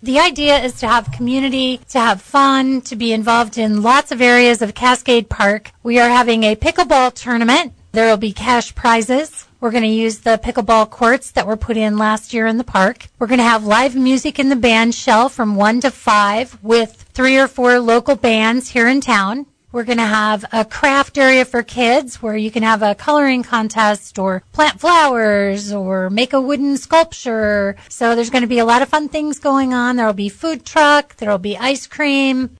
The idea is to have community, to have fun, to be involved in lots of areas of Cascade Park. We are having a pickleball tournament. There will be cash prizes. We're going to use the pickleball courts that were put in last year in the park. We're going to have live music in the band shell from 1 to 5 with 3 or 4 local bands here in town. We're going to have a craft area for kids where you can have a coloring contest or plant flowers or make a wooden sculpture. So there's going to be a lot of fun things going on. There will be food truck. There will be ice cream.